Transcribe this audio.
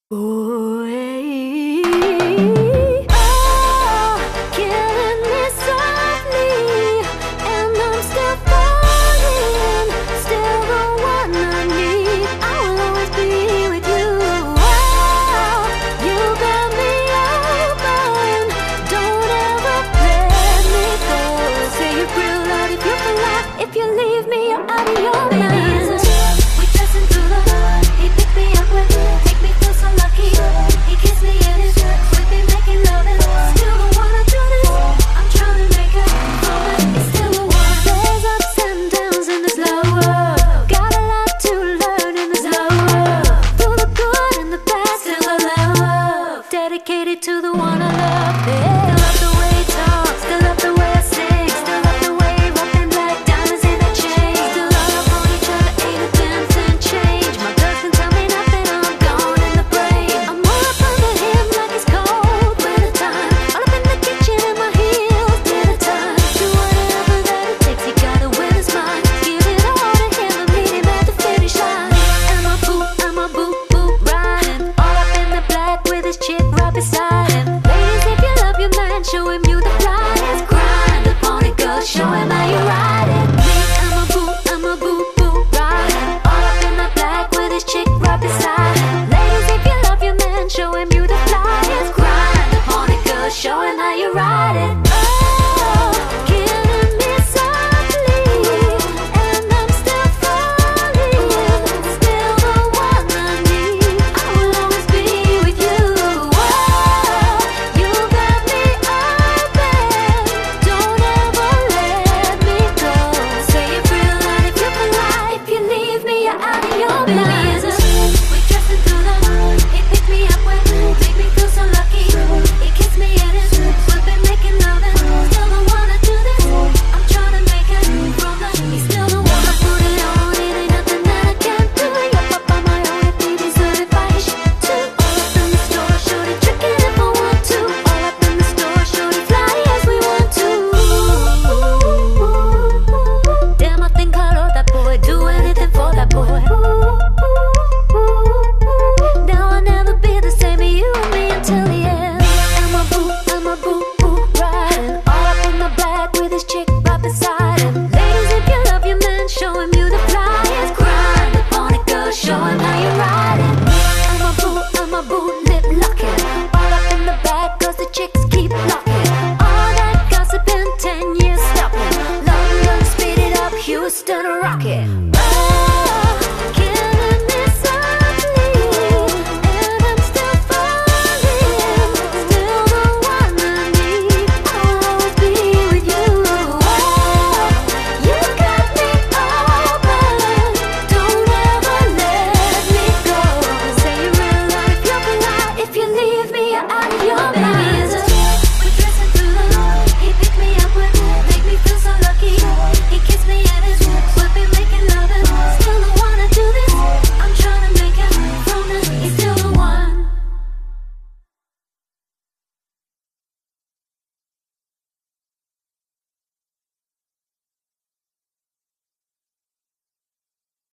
Boy, oh, killing me softly, and I'm still falling, still the one I need. I will always be with you. Oh, you got me open, don't ever let me go. Say you're real love if you feel like, if you leave me, you're out of your mind. We dressing through the hood, he picked me up with, make me feel so lucky. He kissed me in his shirt, we be making love and still the one I do this. I'm trying to make it, but it's still the one. There's ups and downs in this love world, got a lot to learn in this love world. Through the good and the bad, still a love, dedicated to the one